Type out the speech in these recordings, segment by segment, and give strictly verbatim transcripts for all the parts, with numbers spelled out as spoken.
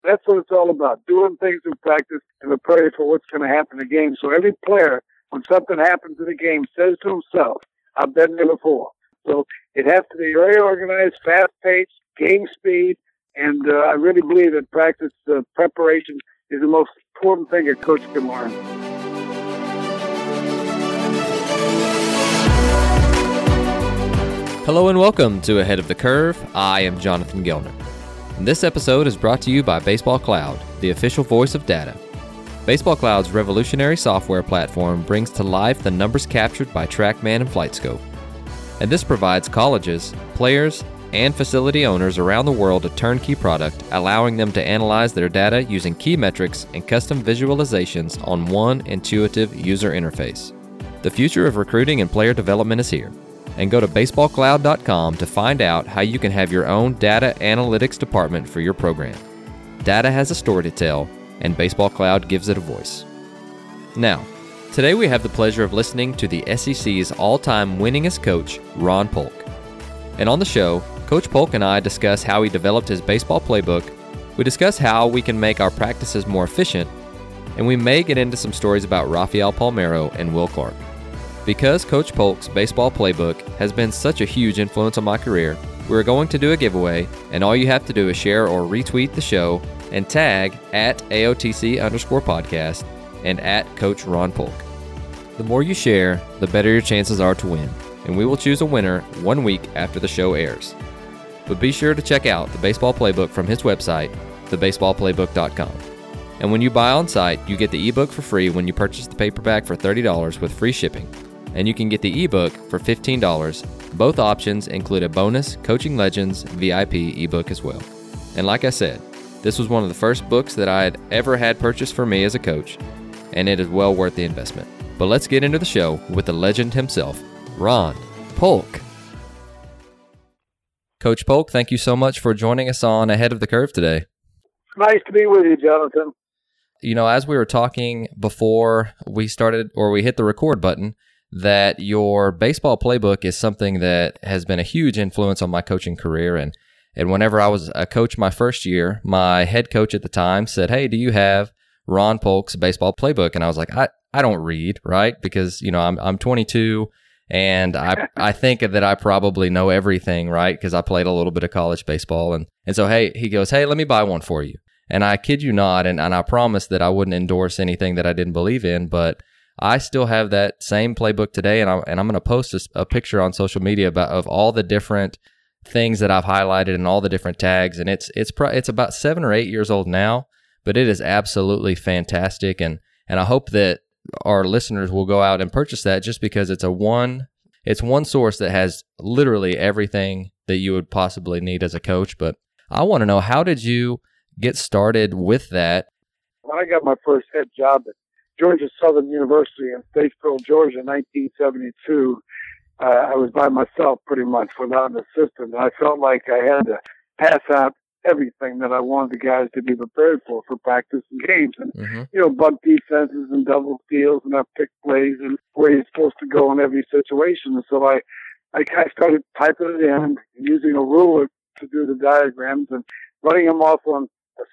That's what it's all about, doing things in practice and preparing for what's going to happen in the game. So every player, when something happens in the game, says to himself, I've been there before. So it has to be very organized, fast-paced, game speed, and uh, I really believe that practice uh, preparation is the most important thing a coach can learn. Hello and welcome to Ahead of the Curve. I am Jonathan Gilner. This episode is brought to you by Baseball Cloud, the official voice of data. Baseball Cloud's revolutionary software platform brings to life the numbers captured by TrackMan and FlightScope. And this provides colleges, players, and facility owners around the world a turnkey product, allowing them to analyze their data using key metrics and custom visualizations on one intuitive user interface. The future of recruiting and player development is here. And go to baseball cloud dot com to find out how you can have your own data analytics department for your program. Data has a story to tell, and Baseball Cloud gives it a voice. Now, today we have the pleasure of listening to the S E C's all-time winningest coach, Ron Polk. And on the show, Coach Polk and I discuss how he developed his baseball playbook, we discuss how we can make our practices more efficient, and we may get into some stories about Rafael Palmeiro and Will Clark. Because Coach Polk's baseball playbook has been such a huge influence on my career, we're going to do a giveaway, and all you have to do is share or retweet the show and tag at A O T C underscore podcast and at Coach Ron Polk. The more you share, the better your chances are to win, and we will choose a winner one week after the show airs. But be sure to check out the baseball playbook from his website, the baseball playbook dot com. And when you buy on site, you get the ebook for free when you purchase the paperback for thirty dollars with free shipping. And you can get the ebook for fifteen dollars. Both options include a bonus Coaching Legends V I P ebook as well. And like I said, this was one of the first books that I had ever had purchased for me as a coach, and it is well worth the investment. But let's get into the show with the legend himself, Ron Polk. Coach Polk, thank you so much for joining us on Ahead of the Curve today. Nice to be with you, Jonathan. You know, as we were talking before we started, or we hit the record button, that your baseball playbook is something that has been a huge influence on my coaching career. And, and whenever I was a coach my first year, my head coach at the time said, hey, do you have Ron Polk's baseball playbook? And I was like, I, I don't read, right? Because, you know, I'm, I'm twenty-two and I, I think that I probably know everything, right? Because I played a little bit of college baseball. And, and so, hey, he goes, hey, let me buy one for you. And I kid you not, and, and I promised that I wouldn't endorse anything that I didn't believe in, but I still have that same playbook today, and, I, and I'm going to post a, a picture on social media about of all the different things that I've highlighted and all the different tags, and it's it's pro, it's about seven or eight years old now, but it is absolutely fantastic, and and I hope that our listeners will go out and purchase that just because it's a one it's one source that has literally everything that you would possibly need as a coach. But I want to know, how did you get started with that? When I got my first head job at Georgia Southern University in Statesville, Georgia, in nineteen seventy-two, uh, I was by myself pretty much without an assistant. And I felt like I had to pass out everything that I wanted the guys to be prepared for, for practice and games. And, mm-hmm. you know, bunt defenses and double steals and up pick plays and where you're supposed to go in every situation. And so I, I kind of started typing it in and using a ruler to do the diagrams and running them off on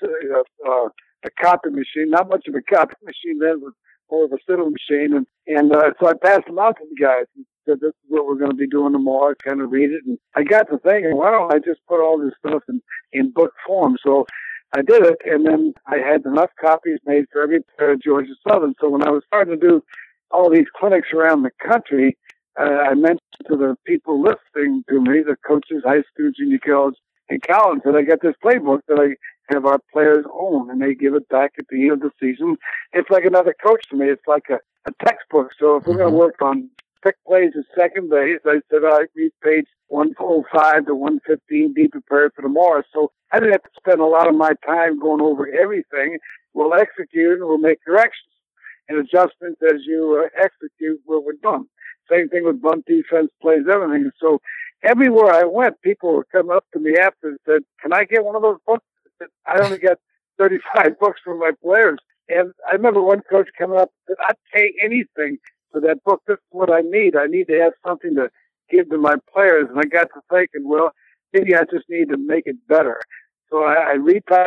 a, uh, a copy machine, not much of a copy machine then, but more of a civil machine. And, and uh, so I passed them out to the guys and said, this is what we're going to be doing tomorrow. I kind of read it. And I got to thinking, why don't I just put all this stuff in, in book form? So I did it, and then I had enough copies made for every player at Georgia Southern. So when I was starting to do all these clinics around the country, uh, I mentioned to the people listening to me, the coaches, high school, junior college, and college, that I got this playbook that I have our players own, and they give it back at the end of the season. It's like another coach to me. It's like a, a textbook. So if we're going to work on pick plays at second base, I said, I read page one oh five to one fifteen, be prepared for tomorrow. So I didn't have to spend a lot of my time going over everything. We'll execute and we'll make corrections and adjustments as you uh, execute where we're done. Same thing with bunt defense plays, everything. So everywhere I went, people would come up to me after and said, can I get one of those books? I only got thirty-five books from my players. And I remember one coach coming up and said, I'd pay anything for that book. This is what I need. I need to have something to give to my players. And I got to thinking, well, maybe I just need to make it better. So I, I retyped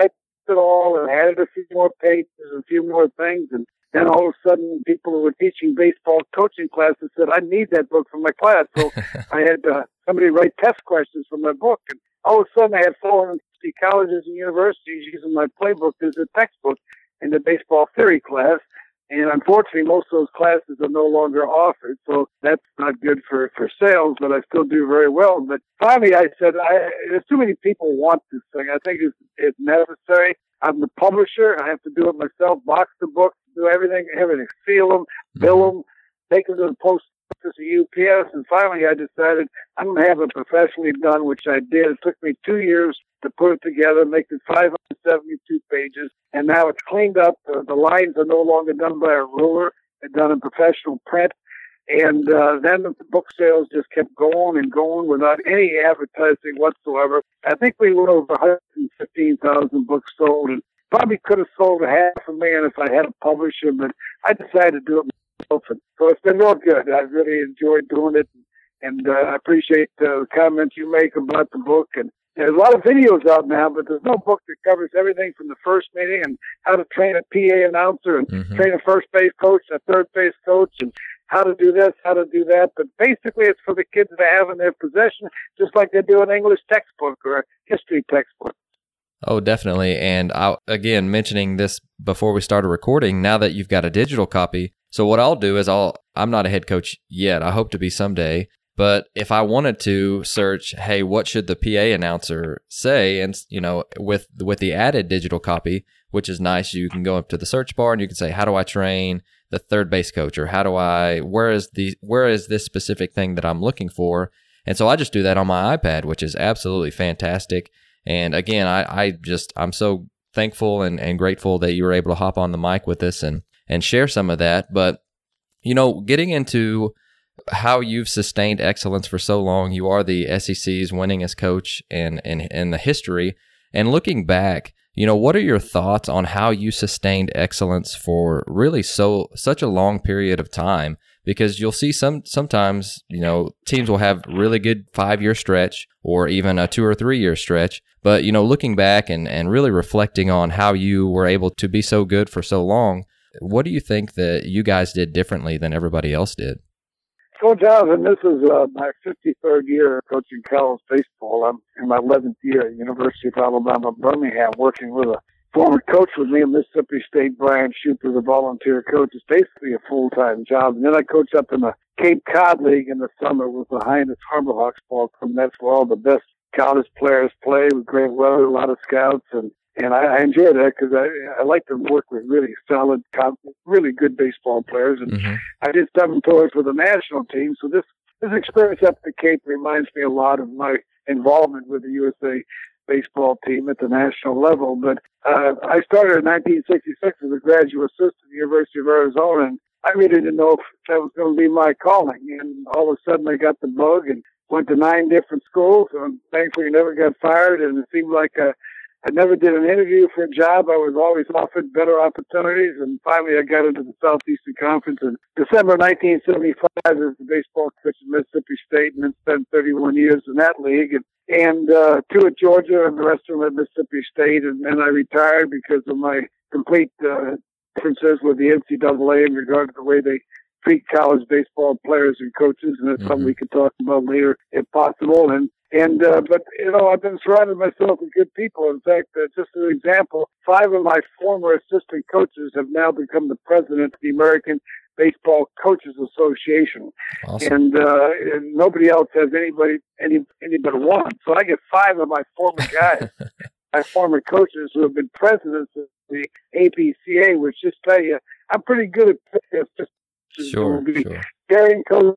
it all and added a few more pages and a few more things. And then all of a sudden, people who were teaching baseball coaching classes said, I need that book for my class. So I had uh, somebody write test questions from my book. And all of a sudden, I had four hundred fifty colleges and universities using my playbook as a textbook in the baseball theory class. And unfortunately, most of those classes are no longer offered. So that's not good for, for sales, but I still do very well. But finally, I said, I, there's too many people want this thing. I think it's, it's necessary. I'm the publisher. I have to do it myself, box the books, do everything, everything, seal them, bill them, take them to the post office or U P S. And finally, I decided I'm going to have it professionally done, which I did. It took me two years to put it together, make it five hundred seventy-two pages. And now it's cleaned up. The, the lines are no longer done by a ruler. They're done in professional print. And uh, then the book sales just kept going and going without any advertising whatsoever. I think we went over one hundred fifteen thousand books sold, and probably could have sold a half a million if I had a publisher, but I decided to do it myself. And so it's been real good. I really enjoyed doing it, and uh, I appreciate uh, the comments you make about the book. And there's a lot of videos out now, but there's no book that covers everything from the first meeting and how to train a P A announcer and mm-hmm. train a first base coach, a third base coach, and how to do this, how to do that. But basically, it's for the kids to have in their possession, just like they do an English textbook or a history textbook. Oh, definitely. And I, again, mentioning this before we started recording, now that you've got a digital copy, so what I'll do is I'll, I'm not a head coach yet. I hope to be someday. But if I wanted to search, hey, what should the P A announcer say? And, you know, with with the added digital copy, which is nice, you can go up to the search bar and you can say, how do I train the third base coach? Or how do I, where is the, where is this specific thing that I'm looking for? And so I just do that on my iPad, which is absolutely fantastic. And again, I, I just, I'm so thankful and, and grateful that you were able to hop on the mic with us and, and share some of that. But, you know, getting into how you've sustained excellence for so long, you are the S E C's winningest coach in, in, in the history. And looking back, you know, what are your thoughts on how you sustained excellence for really so such a long period of time? Because you'll see some sometimes, you know, teams will have really good five-year stretch or even a two or three-year stretch. But, you know, looking back and, and really reflecting on how you were able to be so good for so long, what do you think that you guys did differently than everybody else did? So, Jonathan, this is uh, my fifty-third year coaching college baseball. I'm in my eleventh year at University of Alabama, Birmingham, working with a former coach with me at Mississippi State, Brian Schuper, the volunteer coach. It's basically a full-time job. And then I coach up in the Cape Cod League in the summer with the Highness Harbor Hawks ball club. And that's where all the best college players play with great weather, a lot of scouts. And, and I, I enjoy that because I, I like to work with really solid, really good baseball players. And mm-hmm. I did seven tours with the national team. So this, this experience up at the Cape reminds me a lot of my involvement with the U S A baseball team at the national level. But uh, I started in nineteen sixty-six as a graduate assistant at the University of Arizona, and I really didn't know if that was going to be my calling. And all of a sudden I got the bug and went to nine different schools, and thankfully never got fired. And it seemed like uh, I never did an interview for a job. I was always offered better opportunities, and finally I got into the Southeastern Conference in December nineteen seventy-five as the baseball coach at Mississippi State, and then spent thirty-one years in that league. And and uh, two at Georgia and the rest of them at Mississippi State. And then I retired because of my complete uh, differences with the N C double A in regard to the way they treat college baseball players and coaches. And that's mm-hmm. something we can talk about later if possible. And, and uh, but, you know, I've been surrounded myself with good people. In fact, uh, just as an example, five of my former assistant coaches have now become the president of the American Baseball Coaches Association. Awesome. And, uh, and nobody else has anybody, any, any but one. So I get five of my former guys, my former coaches who have been presidents of the A P C A, which just tell you, I'm pretty good at this. Sure, sure. Carrying coaches,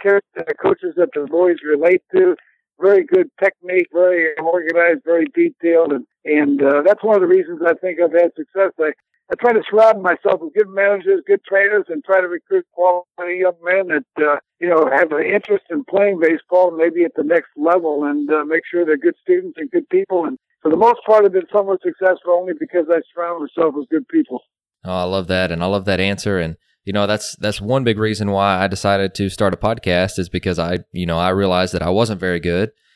coaches that the boys relate to, very good technique, very organized, very detailed. And, and, uh, that's one of the reasons I think I've had success. I, I try to surround myself with good managers, good trainers, and try to recruit quality young men that, uh, you know, have an interest in playing baseball, maybe at the next level, and uh, make sure they're good students and good people. And for the most part, I've been somewhat successful only because I surround myself with good people. Oh, I love that, and I love that answer. And you know, that's that's one big reason why I decided to start a podcast is because I, you know, I realized that I wasn't very good.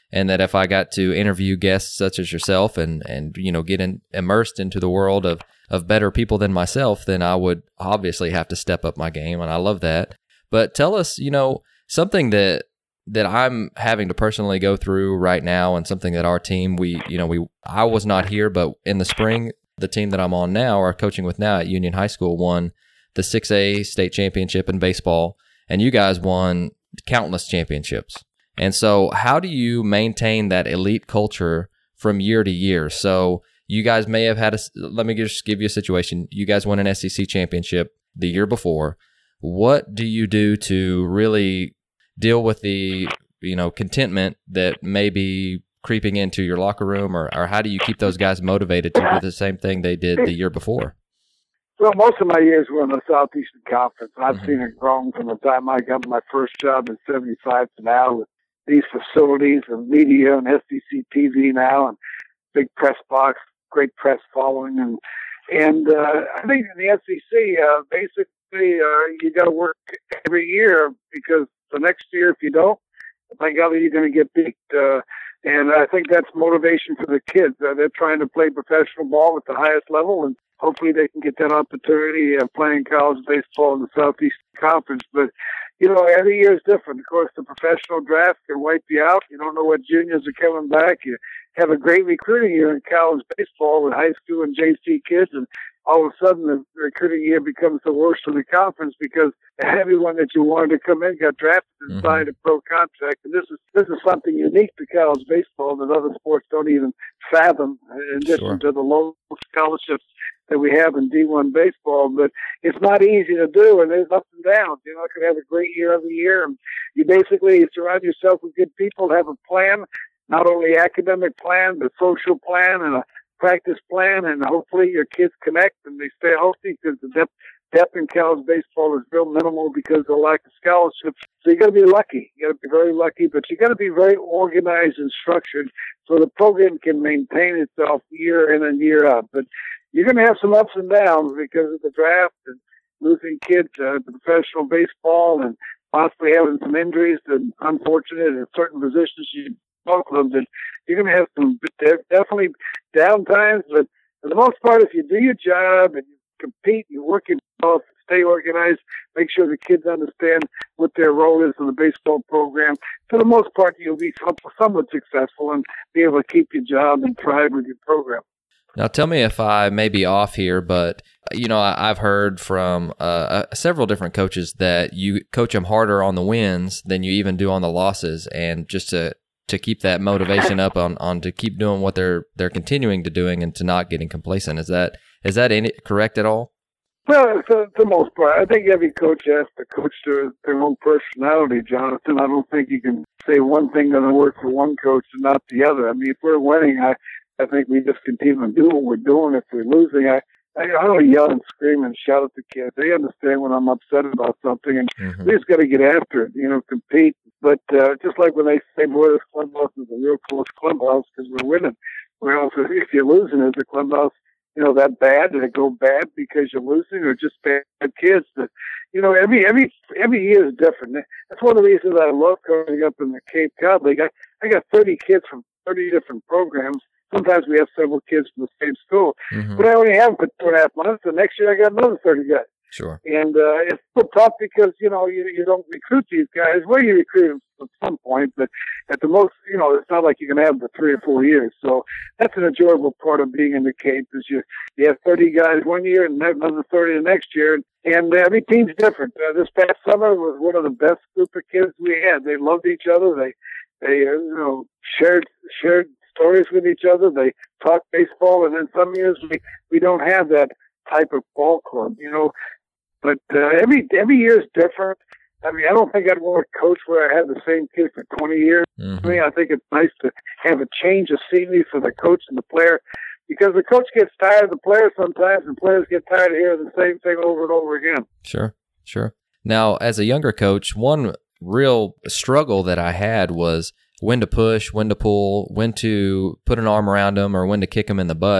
and that if I got to interview guests such as yourself and, and you know, get in, immersed into the world of, of better people than myself, then I would obviously have to step up my game, and I love that. But tell us, you know, something that that I'm having to personally go through right now, and something that our team, we, you know, we, I was not here, but in the spring, the team that I'm on now, or coaching with now at Union High School, won the six A state championship in baseball, and you guys won countless championships. And so how do you maintain that elite culture from year to year? So you guys may have had a, let me just give you a situation. You guys won an S E C championship the year before. What do you do to really deal with the, you know, contentment that may be creeping into your locker room, or, or how do you keep those guys motivated to do the same thing they did the year before? Well, most of my years were in the Southeastern Conference, and I've Mm-hmm. seen it grow from the time I got my first job in seventy-five to now, with these facilities and media and S E C T V now, and big press box, great press following. And and uh, I think in the S E C, uh, basically, uh, you got to work every year, because the next year, if you don't, my golly, you're going to get beat. Uh, and I think that's motivation for the kids. Uh, they're trying to play professional ball at the highest level, and hopefully they can get that opportunity of playing college baseball in the Southeast Conference. But, you know, every year is different. Of course, the professional draft can wipe you out. You don't know what juniors are coming back. You have a great recruiting year in college baseball with high school and J C kids, and all of a sudden the recruiting year becomes the worst of the conference, because everyone that you wanted to come in got drafted and Mm-hmm. signed a pro contract. And this is this is something unique to college baseball that other sports don't even fathom, in addition Sure. to the low scholarships that we have in D one baseball. But it's not easy to do, and there's ups and downs. You're not going to have a great year every year. And you basically surround yourself with good people, have a plan, not only academic plan, but social plan and a practice plan, and hopefully your kids connect and they stay healthy, because the depth, depth in college baseball is real minimal because of the lack of scholarships. So you got to be lucky. You got to be very lucky, but you got to be very organized and structured so the program can maintain itself year in and year out. But you're going to have some ups and downs because of the draft and losing kids uh, to professional baseball, and possibly having some injuries and unfortunate in certain positions. You both of them, that you're going to have some definitely down times, but for the most part, if you do your job and you compete, you work yourself, stay organized, make sure the kids understand what their role is in the baseball program, for the most part, you'll be somewhat successful and be able to keep your job and thrive with your program. Now, tell me if I may be off here, but, you know, I, I've heard from uh, uh, several different coaches that you coach them harder on the wins than you even do on the losses, and just to to keep that motivation up on, on to keep doing what they're they're continuing to doing and to not getting complacent. Is that is that any, correct at all? Well, for the most part, I think every coach has to coach their, their own personality, Jonathan. I don't think you can say one thing doesn't work for one coach and not the other. I mean, if we're winning, I, I think we just continue to do what we're doing. If we're losing, I, I, I don't yell and scream and shout at the kids. They understand when I'm upset about something, and Mm-hmm. we just got to get after it, you know, compete. But uh, just like when they say, boy, this clubhouse is a real close clubhouse because we're winning. Well, if you're losing, is the clubhouse, you know, that bad? Did it go bad because you're losing, or just bad kids? That, you know, every every every year is different. That's one of the reasons I love coaching up in the Cape Cod League. I, I got thirty kids from thirty different programs. Sometimes we have several kids from the same school, Mm-hmm. but I only have them for two and a half months. The next year I got another thirty guys. Sure. And uh, it's so tough because, you know, you you don't recruit these guys. Well, you recruit them at some point, but at the most, you know, it's not like you can have them for three or four years. So that's an enjoyable part of being in the Cape, is you, you have thirty guys one year and another thirty the next year. And every team's different. Uh, this past summer was one of the best group of kids we had. They loved each other. They, they uh, you know, shared shared stories with each other. They talked baseball. And then some years we, we don't have that type of ball club, you know. But uh, every every year is different. I mean, I don't think I'd want to coach where I had the same kid for twenty years. Mm-hmm. I mean, I think it's nice to have a change of scenery for the coach and the player, because the coach gets tired of the player sometimes, and players get tired of hearing the same thing over and over again. Sure, sure. Now, as a younger coach, one real struggle that I had was when to push, when to pull, when to put an arm around them, or when to kick them in the butt.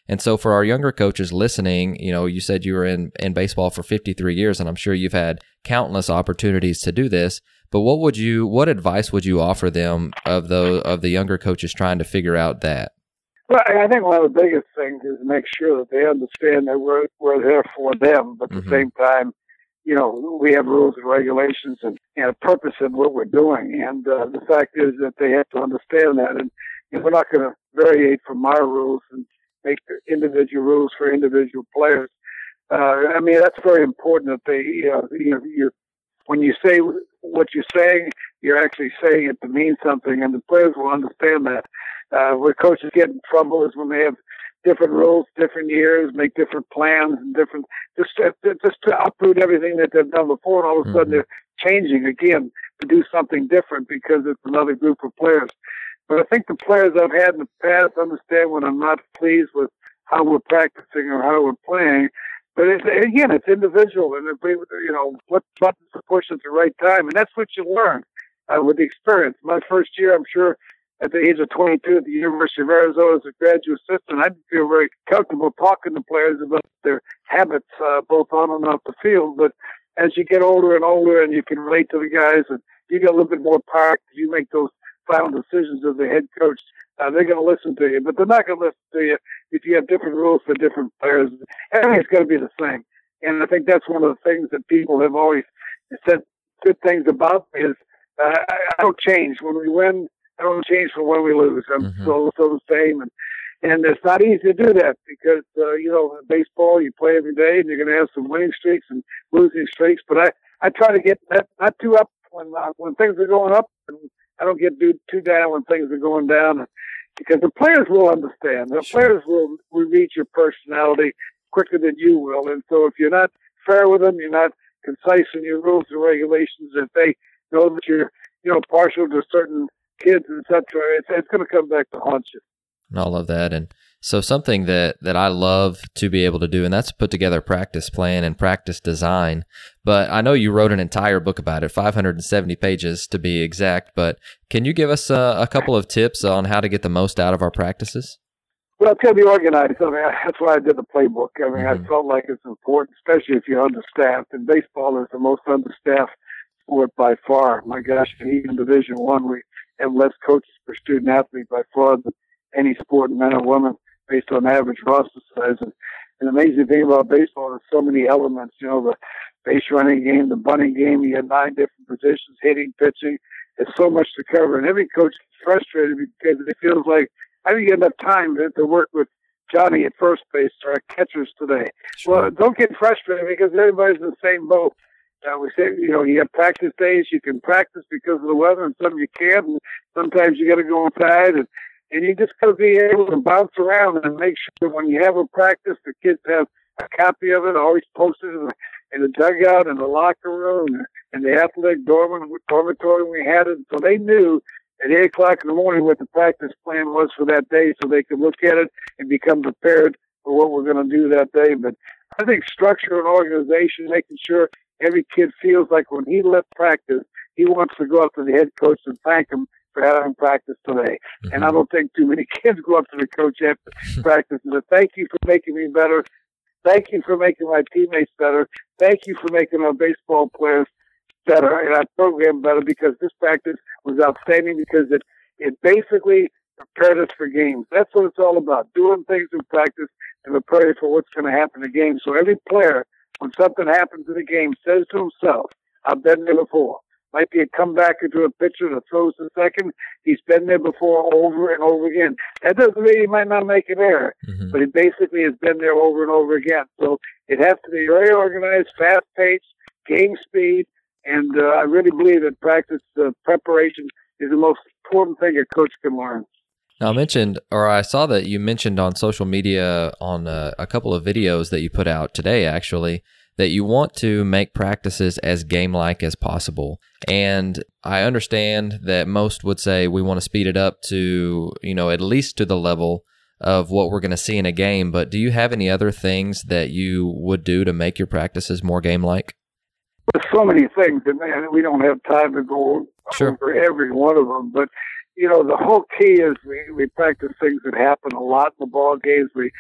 And so for our younger coaches listening, you know, you said you were in, in baseball for fifty-three years, and I'm sure you've had countless opportunities to do this. But what would you, what advice would you offer them of the of the younger coaches trying to figure out that? Well, I think one of the biggest things is to make sure that they understand that we're we're there for them, but at mm-hmm. the same time, you know, we have rules and regulations and, and a purpose in what we're doing. And uh, the fact is that they have to understand that. And you know, we're not going to variate from our rules and make individual rules for individual players. Uh, I mean, that's very important that they, you know, you know you're, when you say what you're saying, you're actually saying it to mean something, and the players will understand that. Uh, where coaches get in trouble is when they have different rules, different years, make different plans, and different just just to uproot everything that they've done before, and all of a sudden mm-hmm. they're changing again to do something different because it's another group of players. But I think the players I've had in the past understand when I'm not pleased with how we're practicing or how we're playing. But it's, again, it's individual, and if we, you know, what buttons to push at the right time, and that's what you learn uh, with the experience. My first year, I'm sure, at the age of twenty-two at the University of Arizona as a graduate assistant, I didn't feel very comfortable talking to players about their habits, uh, both on and off the field. But as you get older and older, and you can relate to the guys, and you get a little bit more power, you make those final decisions as the head coach. Uh, they're going to listen to you, but they're not going to listen to you if you have different rules for different players. Everything's going to be the same. And I think that's one of the things that people have always said good things about me is uh, I, I don't change. When we win, I don't change from when we lose. I'm mm-hmm. still, still the same. And, and it's not easy to do that because, uh, you know, in baseball, you play every day and you're going to have some winning streaks and losing streaks. But I, I try to get that, not too up when, uh, when things are going up, and I don't get too, too down when things are going down. Because the players will understand. The sure. players will, will read your personality quicker than you will. And so if you're not fair with them, you're not concise in your rules and regulations, if they know that you're, you know, partial to certain kids, et cetera, it's, it's going to come back to haunt you. I love that. And so something that, that I love to be able to do, and that's put together a practice plan and practice design. But I know you wrote an entire book about it, five hundred seventy pages to be exact. But can you give us a, a couple of tips on how to get the most out of our practices? Well, it's got to be organized. I mean, that's why I did the playbook. I mean, mm-hmm. I felt like it's important, especially if you're understaffed. And baseball is the most understaffed sport by far. My gosh, even Division One, we have less coaches per student athlete by far than any sport, men or women, based on average roster size. And, and the amazing thing about baseball is so many elements. You know, the base running game, the bunting game, you have nine different positions, hitting, pitching. There's so much to cover. And every coach is frustrated because it feels like I didn't get enough time to work with Johnny at first base or our catchers today. Sure. Well, don't get frustrated because everybody's in the same boat. Uh, we say, you know, you have practice days, you can practice because of the weather, and some you can't, and sometimes you got to go inside, and, and you just got to be able to bounce around and make sure that when you have a practice, the kids have a copy of it, always posted in the, in the dugout, in the locker room, in the athletic dormitory we had it, so they knew at eight o'clock in the morning what the practice plan was for that day, so they could look at it and become prepared for what we're going to do that day. But I think structure and organization, making sure every kid feels like when he left practice, he wants to go up to the head coach and thank him for having practice today. Mm-hmm. And I don't think too many kids go up to the coach after practice and say, thank you for making me better. Thank you for making my teammates better. Thank you for making our baseball players better and our program better, because this practice was outstanding because it, it basically prepared us for games. That's what it's all about, doing things in practice and preparing for what's going to happen in the game. So every player, when something happens in the game, says to himself, I've been there before. Might be a comeback into a pitcher that throws the second. He's been there before over and over again. That doesn't mean he might not make an error, mm-hmm. but he basically has been there over and over again. So it has to be very organized, fast-paced, game speed, and uh, I really believe that practice uh, preparation is the most important thing a coach can learn. Now, I mentioned, or I saw that you mentioned on social media on a, a couple of videos that you put out today, actually, that you want to make practices as game-like as possible. And I understand that most would say we want to speed it up to, you know, at least to the level of what we're going to see in a game. But do you have any other things that you would do to make your practices more game-like? There's so many things, and we don't have time to go sure. over every one of them. But, you know, the whole key is we, we practice things that happen a lot in the ball games. We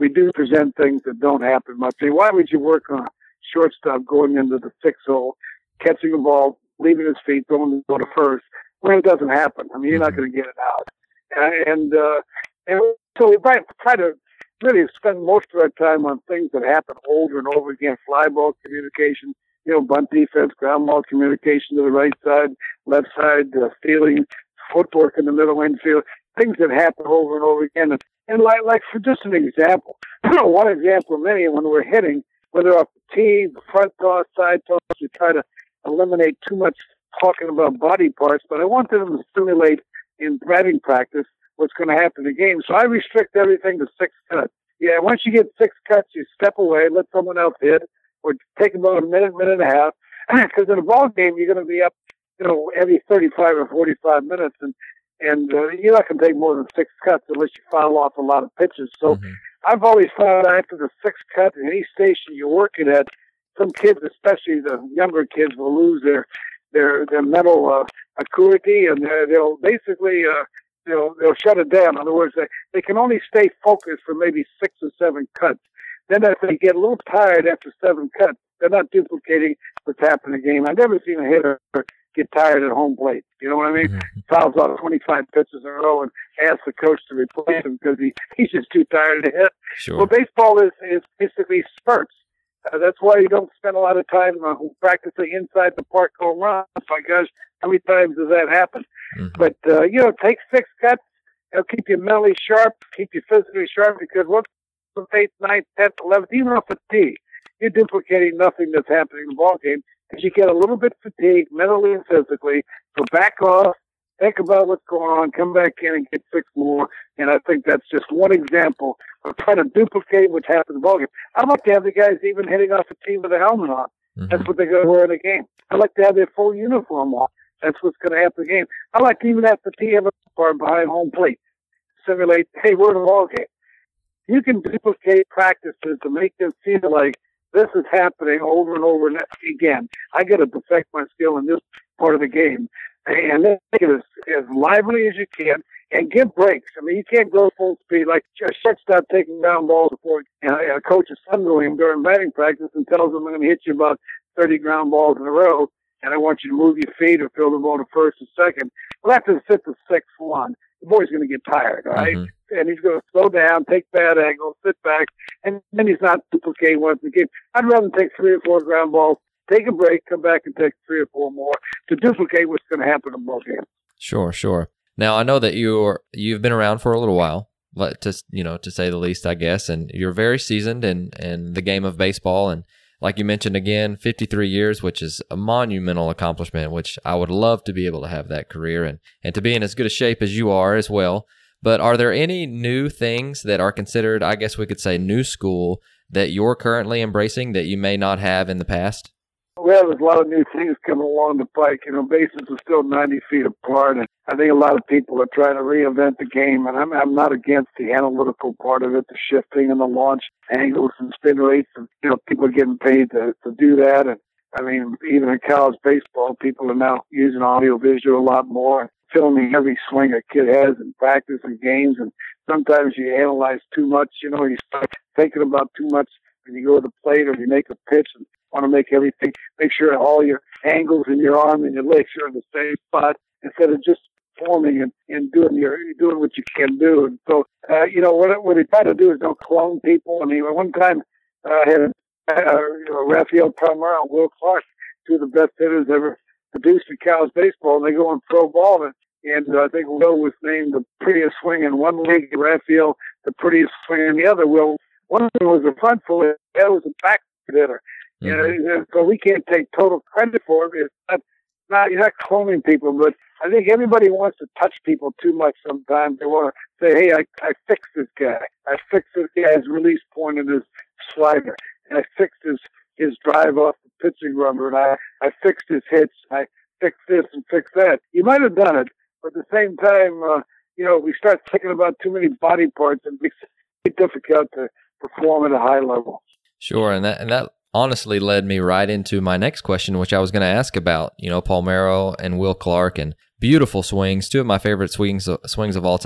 we do present things that don't happen much. I mean, why would you work on a shortstop going into the sixth hole, catching the ball, leaving his feet, going to go to first, when it doesn't happen? I mean, you're not going to get it out. And, uh, and so we try, try to really spend most of our time on things that happen over and over again, fly ball communication, you know, bunt defense, ground ball communication to the right side, left side, uh, stealing, footwork in the middle infield, things that happen over and over again. And, and like, like for just an example, one example of many, when we're hitting, whether off the tee, the front toss, side toss, we try to eliminate too much talking about body parts, but I want them to stimulate in batting practice what's going to happen in the game. So I restrict everything to six cuts. Yeah, once you get six cuts, you step away, let someone else hit, or take about a minute, minute and a half. Because in a ball game, you're going to be up, you know, every thirty-five or forty-five minutes, and and uh, you're not going to take more than six cuts unless you foul off a lot of pitches. So mm-hmm. I've always found after the sixth cut in any station you're working at, some kids, especially the younger kids, will lose their their their mental uh, acuity, and they'll basically uh, they'll they'll shut it down. In other words, they they can only stay focused for maybe six or seven cuts. Then if they get a little tired after seven cuts, they're not duplicating what's happened in the game. I've never seen a hitter get tired at home plate. You know what I mean? Mm-hmm. Fouls out twenty-five pitches in a row and asks the coach to replace him because he, he's just too tired to hit. Sure. Well, baseball is, is basically spurts. Uh, that's why you don't spend a lot of time uh, practicing inside the park home runs. My gosh, how many times does that happen? Mm-hmm. But, uh, you know, take six cuts. It'll keep you mentally sharp, keep you physically sharp, because once the eighth, ninth, tenth, eleventh, even off the tee, you're duplicating nothing that's happening in the ball game because you get a little bit fatigued mentally and physically. So back off, think about what's going on, come back in and get six more. And I think that's just one example of trying to duplicate what's happened in the ball game. I'd like to have the guys even hitting off the tee with a helmet on. Mm-hmm. That's what they're going to wear in the game. I'd like to have their full uniform on. That's what's going to happen in the game. I'd like to even have the tee have a bar behind home plate. Simulate, hey, we're in a ball game. You can duplicate practices to make them feel like this is happening over and over again. I got to perfect my skill in this part of the game. And then make it as, as lively as you can and give breaks. I mean, you can't go full speed. Like a shortstop taking down balls before, and a coach is suddenly him during batting practice and tells him, I'm going to hit you about thirty ground balls in a row, and I want you to move your feet or field the ball to first and second. Well, after the fifth or sixth one, the boy's going to get tired, all right? Mm-hmm. And he's going to slow down, take bad angles, sit back, and then he's not duplicating once the game. I'd rather take three or four ground balls, take a break, come back and take three or four more to duplicate what's going to happen in both games. Sure, sure. Now, I know that you're, you've been around for a little while, but to, you know, to say the least, I guess, and you're very seasoned in, in the game of baseball. And like you mentioned again, fifty-three years, which is a monumental accomplishment, which I would love to be able to have that career and, and to be in as good a shape as you are as well. But are there any new things that are considered, I guess we could say, new school that you're currently embracing that you may not have in the past? Well, there's a lot of new things coming along the pike. You know, bases are still ninety feet apart, and I think a lot of people are trying to reinvent the game, and I'm, I'm not against the analytical part of it, the shifting and the launch angles and spin rates, and, you know, people are getting paid to, to do that. And, I mean, even in college baseball, people are now using audio-visual a lot more, filming every swing a kid has in practice and games, and sometimes you analyze too much, you know, you start thinking about too much when you go to the plate or you make a pitch and want to make everything, make sure all your angles in your arm and your legs are in the same spot instead of just forming and, and doing your doing what you can do. And so, uh, you know, what, what they try to do is don't clone people. I mean, one time uh, I had uh, you know, Rafael Palmeiro and Will Clark, two of the best hitters ever produced in college baseball, and they go on pro ball, and, and uh, I think Will was named the prettiest swing in one league, and Rafael the prettiest swing in the other. Will, one of them was a front foot, the other was a back hitter. Mm-hmm. You know, so we can't take total credit for it. It's not, not, you're not cloning people, but I think everybody wants to touch people too much sometimes. They want to say, hey, I, I fixed this guy. I fixed this guy's release point in his slider. And I fixed his, his drive off the pitching rubber. And I, I fixed his hits. I fixed this and fixed that. You might have done it, but at the same time, uh, you know, we start thinking about too many body parts and it makes it difficult to perform at a high level. Sure, and that and that honestly led me right into my next question, which I was going to ask about, you know, Palmeiro and Will Clark, and beautiful swings, two of my favorite swings swings of all time.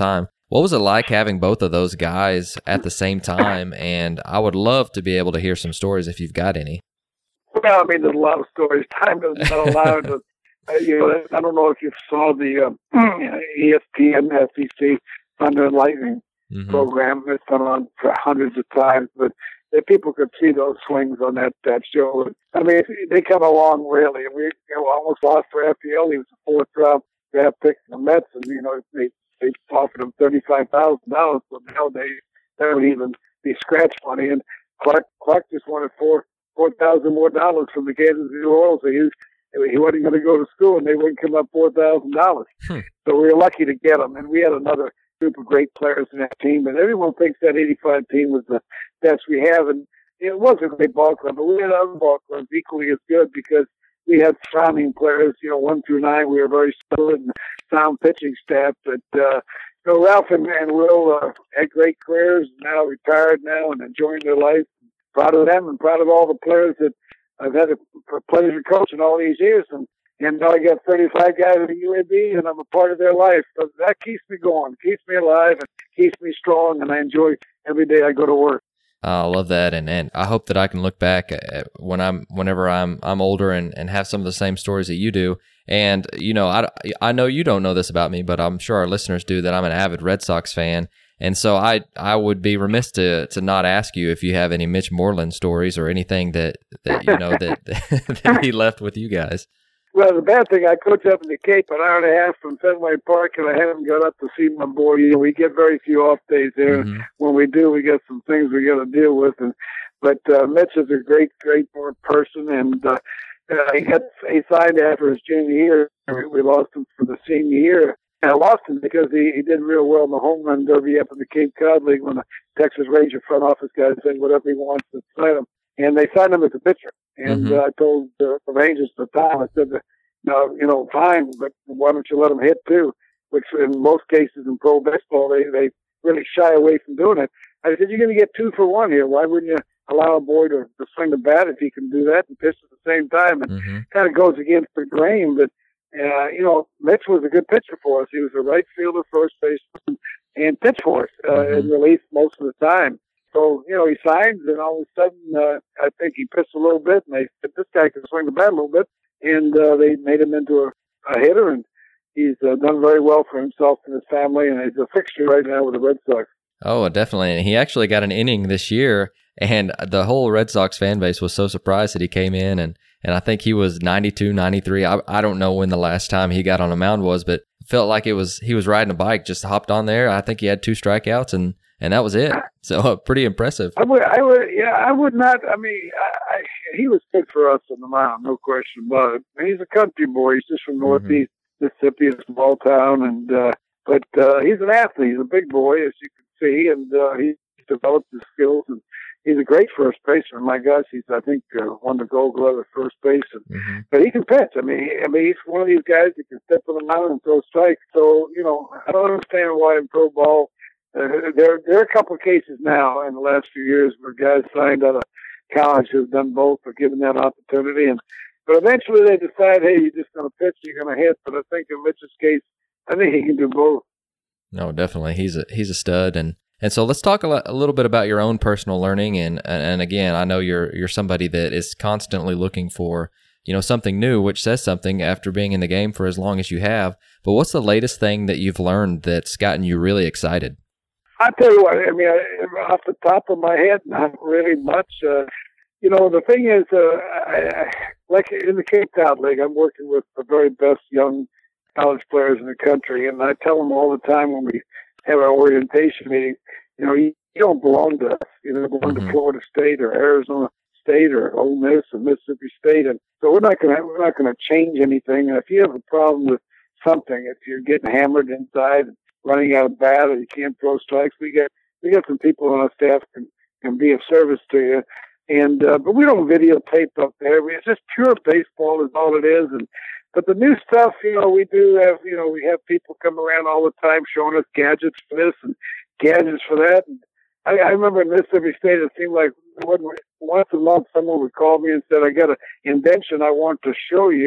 What was it like having both of those guys at the same time? And I would love to be able to hear some stories if you've got any. Well, I mean, there's a lot of stories. Time doesn't allow to, uh, you know, I don't know if you saw the uh, E S P N, S E C, Thunder and Lightning mm-hmm. program. It's been on for hundreds of times, but if people could see those swings on that, that show. I mean, they come along really. We you know, almost lost for Raphael. He was a fourth round draft pick in the Mets, and, you know, they, they offered him thirty-five thousand dollars, but nowadays that would even be scratch money. And Clark, Clark just wanted four, four thousand more dollars from the Kansas City Royals. So he, was, he wasn't going to go to school, and they wouldn't come up four thousand dollars. Hmm. So we were lucky to get him, and we had another group of great players in that team, and everyone thinks that eighty-five team was the best we have, and it was a great ball club, but we had other ball clubs equally as good because we had surrounding players, you know, one through nine. We were very solid and sound pitching staff, but uh, you know, Ralph and, and Will uh, had great careers, now retired now and enjoying their life. Proud of them and proud of all the players that I've had a pleasure coaching all these years, and And now I got thirty-five guys at the U A B, and I'm a part of their life. So that keeps me going, keeps me alive, and keeps me strong, and I enjoy every day I go to work. I love that, and, and I hope that I can look back at when I'm, whenever I'm I'm older and, and have some of the same stories that you do. And you know, I, I know you don't know this about me, but I'm sure our listeners do, that I'm an avid Red Sox fan. And so I I would be remiss to to not ask you if you have any Mitch Moreland stories or anything that, that you know that that he left with you guys. Well, the bad thing, I coach up in the Cape, an hour and a half from Fenway Park, and I haven't got up to see my boy. You know, we get very few off days there. Mm-hmm. When we do, we get some things we got to deal with. And but uh, Mitch is a great, great person, and uh, uh, he got he signed after his junior year. We lost him for the senior year. And I lost him because he, he did real well in the home run derby up in the Cape Cod League when the Texas Ranger front office guy said whatever he wants to sign him. And they signed him as a pitcher. And mm-hmm. uh, I told uh, the Rangers at the time, I said, no, you know, fine, but why don't you let him hit too? Which in most cases in pro baseball, they, they really shy away from doing it. I said, you're going to get two for one here. Why wouldn't you allow a boy to, to swing the bat if he can do that and pitch at the same time? And mm-hmm. kind of goes against the grain, but, uh, you know, Mitch was a good pitcher for us. He was a right fielder, first baseman, and pitched for us uh, mm-hmm. and released most of the time. So, you know, he signs, and all of a sudden, uh, I think he pitched a little bit, and they said, this guy can swing the bat a little bit. And uh, they made him into a, a hitter, and he's uh, done very well for himself and his family, and he's a fixture right now with the Red Sox. Oh, definitely. And he actually got an inning this year, and the whole Red Sox fan base was so surprised that he came in, and, and I think he was ninety-two, ninety-three. I, I don't know when the last time he got on a mound was, but felt like it was he was riding a bike, just hopped on there. I think he had two strikeouts, and And that was it. So uh, pretty impressive. I would, I would, yeah, I would not. I mean, I, I, he was good for us on the mound, no question about it. He's a country boy. He's just from Northeast mm-hmm. Mississippi, a small town, and uh, but uh, he's an athlete. He's a big boy, as you can see, and uh, he's developed his skills. And he's a great first baseman. My gosh, he's I think uh, won the Gold Glove at first base. And, mm-hmm. But he can pitch. I mean, he, I mean, he's one of these guys that can step on the mound and throw strikes. So you know, I don't understand why in pro ball. Uh, there, there are a couple of cases now in the last few years where guys signed out of college who've done both or given that opportunity, and but eventually they decide, hey, you're just going to pitch, you're going to hit. But I think in Mitch's case, I think he can do both. No, definitely, he's a he's a stud, and and so let's talk a, lo- a little bit about your own personal learning, and and again, I know you're you're somebody that is constantly looking for, you know, something new, which says something after being in the game for as long as you have. But what's the latest thing that you've learned that's gotten you really excited? I'll tell you what, I mean, I, off the top of my head, not really much. Uh, you know, the thing is, uh, I, I, like in the Cape Cod League, I'm working with the very best young college players in the country, and I tell them all the time when we have our orientation meeting, you know, you, you don't belong to us. You don't belong mm-hmm. to Florida State or Arizona State or Ole Miss or Mississippi State, and so we're not going to we're not going to change anything. And if you have a problem with something, if you're getting hammered inside, running out of bat, or you can't throw strikes, we get we got some people on our staff can can be of service to you. And uh, but we don't videotape up there. We, it's just pure baseball is all it is. And but the new stuff, you know, we do have you know we have people come around all the time showing us gadgets for this and gadgets for that. And I, I remember in Mississippi State, it seemed like once a month someone would call me and said, "I got an invention I want to show you."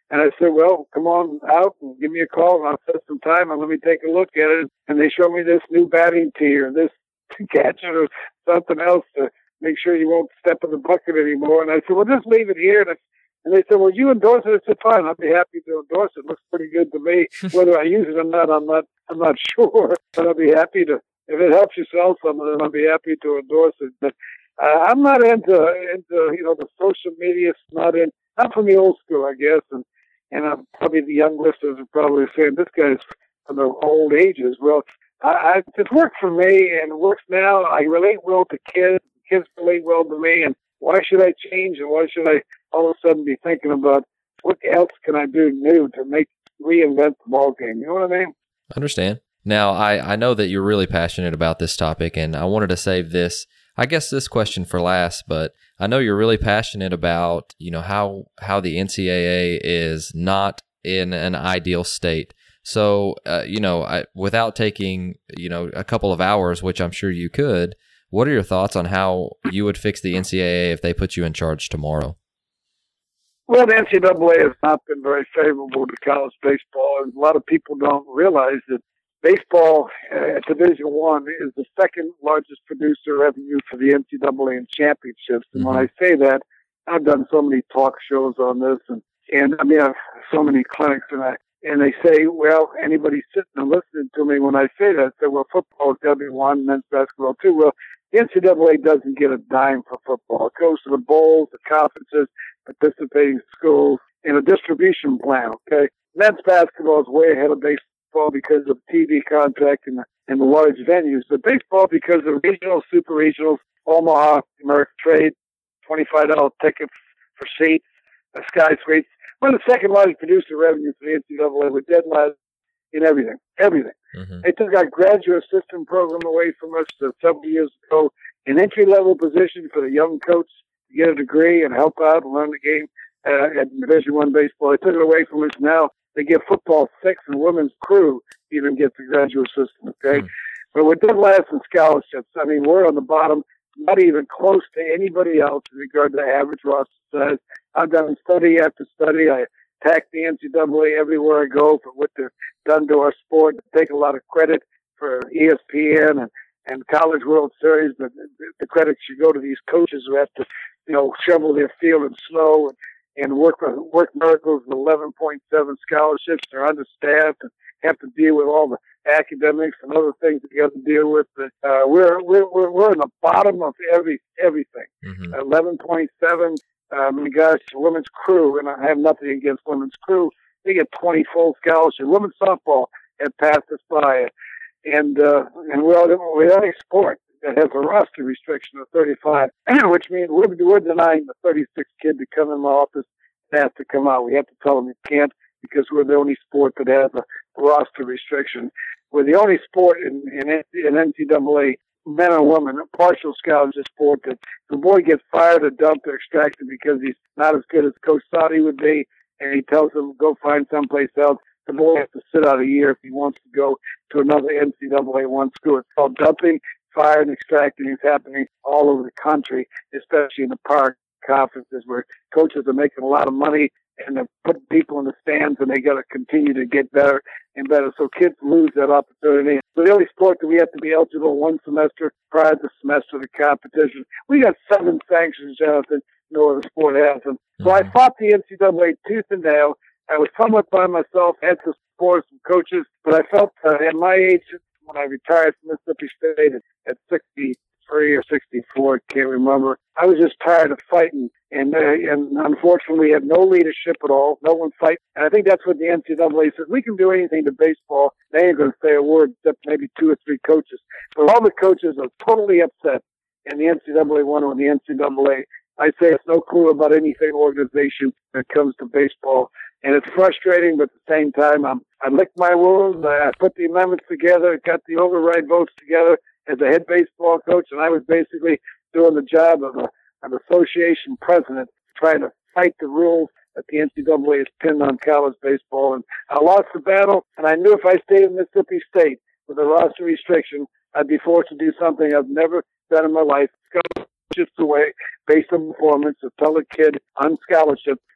And I said, well, come on out and give me a call and I'll set some time and let me take a look at it. And they showed me this new batting tee or this gadget or something else to make sure you won't step in the bucket anymore. And I said, well, just leave it here. And, I, and they said, well, you endorse it? I said, fine, I'll be happy to endorse it. It looks pretty good to me. Whether I use it or not, I'm not, I'm not sure, but I'll be happy to, if it helps you sell something, then I'll be happy to endorse it. But uh, I'm not into, into, you know, the social media. It's not in, I'm from the old school, I guess. And, and I'm probably the young listeners are probably saying, this guy's from the old ages. Well, I, I, it worked for me and it works now. I relate well to kids. Kids relate well to me. And why should I change? And why should I all of a sudden be thinking about what else can I do new to make, reinvent the ball game? You know what I mean? I understand. Now, I, I know that you're really passionate about this topic, and I wanted to save this, I guess this question for last, but I know you're really passionate about, you know, how, how the N C double A is not in an ideal state. So, uh, you know, I, without taking, you know, a couple of hours, which I'm sure you could, what are your thoughts on how you would fix the N C double A if they put you in charge tomorrow? Well, the N C double A has not been very favorable to college baseball, and a lot of people don't realize that baseball at Division One is the second largest producer revenue for the N C double A in championships. And mm-hmm. when I say that, I've done so many talk shows on this, and, and I mean, I've so many clinics, and I and they say, well, anybody sitting and listening to me when I say that, say, well, football is W one, men's basketball too. Well, the N C double A doesn't get a dime for football. It goes to the bowls, the conferences, participating schools, and a distribution plan. Okay, men's basketball is way ahead of baseball because of T V contract and the, and the large venues, but baseball because of regional, super regionals, Omaha, American Trade, twenty-five dollars tickets for seats, a sky suites. One of the second largest producer revenue for the N C double A with dead last in everything, everything. Mm-hmm. They took our graduate assistant program away from us uh, several years ago, an entry-level position for the young coach to get a degree and help out and learn the game uh, at Division One baseball. They took it away from us now. They give football six and women's crew even gets a graduate assistant, okay? Mm-hmm. But with dead last in scholarships, I mean, we're on the bottom, not even close to anybody else in regard to average roster size. I've done study after study. I attack the N C double A everywhere I go for what they've done to our sport. I take a lot of credit for E S P N and, and College World Series, but the credit should go to these coaches who have to, you know, shovel their field in snow and, and work work miracles with eleven point seven scholarships. They're understaffed and have to deal with all the academics and other things that you have to deal with. But uh, we're we're we're we're in the bottom of every everything. Mm-hmm. eleven point seven. Uh, my gosh, women's crew, and I have nothing against women's crew. They get twenty full scholarships. Women's softball had passed us by, and uh, and we're we're the only sport that has a roster restriction of thirty-five, which means we're, we're denying the thirty-six kid to come in my office and have to come out. We have to tell them you can't because we're the only sport that has a roster restriction. We're the only sport in in, in N C double A. Men and women, a partial scholarship sport that the boy gets fired or dumped or extracted because he's not as good as Coach thought he would be, and he tells him go find someplace else. The boy has to sit out a year if he wants to go to another N C double A one school. It's called dumping, firing, and extracting. It's happening all over the country, especially in the park conferences where coaches are making a lot of money and they're putting people in the stands and they got to continue to get better and better. So kids lose that opportunity. So the only sport that we have to be eligible one semester prior to the semester of the competition. We got seven sanctions, Jonathan. No other sport has them. So I fought the N C double A tooth and nail. I was somewhat by myself, had to support some coaches, but I felt uh, at my age, when I retired from Mississippi State at, at sixty-three or sixty-four, I can't remember, I was just tired of fighting. And uh, and unfortunately, we had no leadership at all. No one fight. And I think that's what the N C double A says. We can do anything to baseball. They ain't going to say a word except maybe two or three coaches. But all the coaches are totally upset in the N C double A one or the N C double A. I say it's no clue about anything organization when it comes to baseball. And it's frustrating, but at the same time, I'm, I licked my wounds. I put the amendments together, got the override votes together as a head baseball coach, and I was basically doing the job of a an association president trying to fight the rules that the N C double A has pinned on college baseball. And I lost the battle, and I knew if I stayed in Mississippi State with a roster restriction, I'd be forced to do something I've never done in my life. Scholarships away based on performance, to tell a kid on scholarship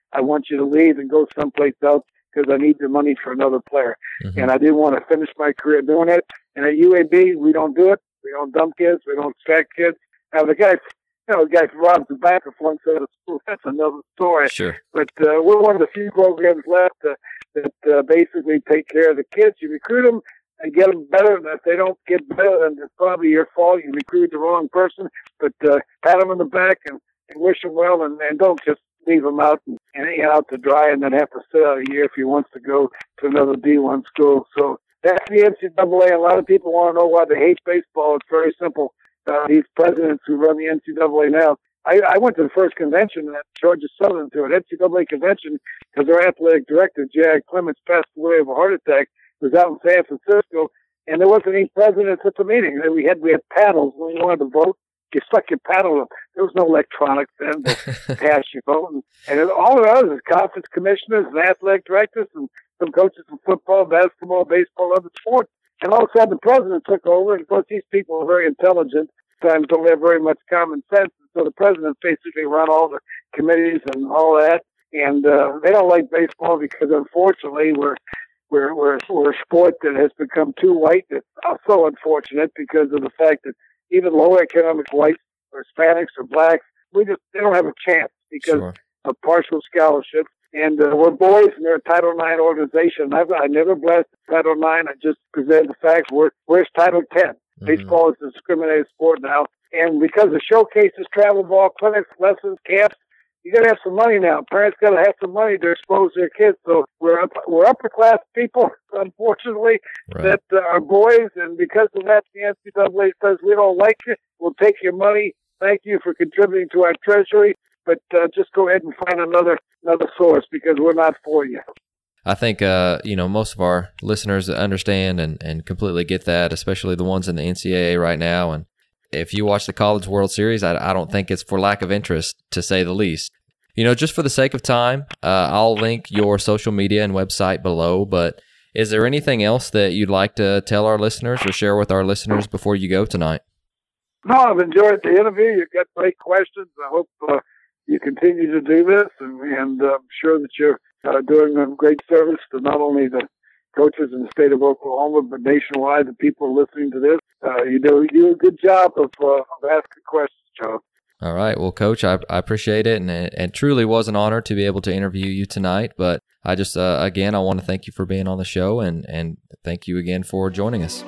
I want you to leave and go someplace else because I need the money for another player. Mm-hmm. And I didn't want to finish my career doing it. And at U A B, we don't do it. We don't dump kids. We don't stack kids. Now, the guy, you know, the guy robs the bank of one side of school. That's another story. Sure. But uh, we're one of the few programs left uh, that uh, basically take care of the kids. You recruit them and get them better. And if they don't get better, then it's probably your fault. You recruited the wrong person. But uh, pat them in the back and, and wish them well, and, and don't just leave him out and, and out to dry and then have to sit out a year if he wants to go to another D one school. So that's the N C double A. A lot of people want to know why they hate baseball. It's very simple. Uh, these presidents who run the N C double A now, I, I went to the first convention at Georgia Southern, to an N C double A convention, because their athletic director, Jag Clements, passed away of a heart attack. It was out in San Francisco, and there wasn't any presidents at the meeting. We had we had paddles when you wanted to vote. You stuck your paddle. There was no electronics then to pass your vote. And, and all it was is conference commissioners and athletic directors and some coaches in football, basketball, baseball, other sports. And all of a sudden the president took over. And of course, these people are very intelligent. Sometimes don't have very much common sense. And so the president basically run all the committees and all that. And uh, they don't like baseball because, unfortunately, we're we're we're we're a sport that has become too white. It's so unfortunate because of the fact that even lower economic whites or Hispanics or blacks, we just, they don't have a chance because sure. of partial scholarships. And uh, we're boys, and they're a Title nine organization. I've, I never blasted Title nine. I just presented the facts. We're, where's Title ten? Mm-hmm. Baseball is a discriminated sport now. And because of showcases, travel ball clinics, lessons, camps, you got to have some money now. Parents got to have some money to expose their kids. So we're up, we're upper class people, unfortunately, right. that uh, are boys, and because of that, the N C double A says we don't like you. We'll take your money. Thank you for contributing to our treasury, but uh, just go ahead and find another another source because we're not for you. I think uh, you know most of our listeners understand and, and completely get that, especially the ones in the N C double A right now. And if you watch the College World Series, I, I don't think it's for lack of interest, to say the least. You know, just for the sake of time, uh, I'll link your social media and website below, but is there anything else that you'd like to tell our listeners or share with our listeners before you go tonight? No, I've enjoyed the interview. You've got great questions. I hope uh, you continue to do this, and, and uh, I'm sure that you're uh, doing a great service to not only the coaches in the state of Oklahoma, but nationwide, the people listening to this. Uh, you do you do a good job of, uh, of asking questions, Joe. All right. Well, Coach, I, I appreciate it, and it, it truly was an honor to be able to interview you tonight. But I just, uh, again, I want to thank you for being on the show, and, and thank you again for joining us.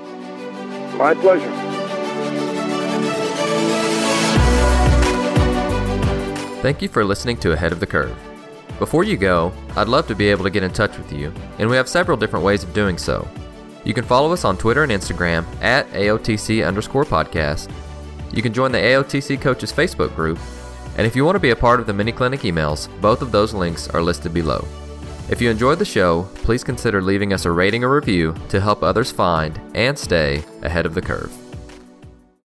My pleasure. Thank you for listening to Ahead of the Curve. Before you go, I'd love to be able to get in touch with you, and we have several different ways of doing so. You can follow us on Twitter and Instagram at A O T C underscore podcast. You can join the A O T C Coaches Facebook group, and if you want to be a part of the mini clinic emails, both of those links are listed below. If you enjoyed the show, please consider leaving us a rating or review to help others find and stay ahead of the curve.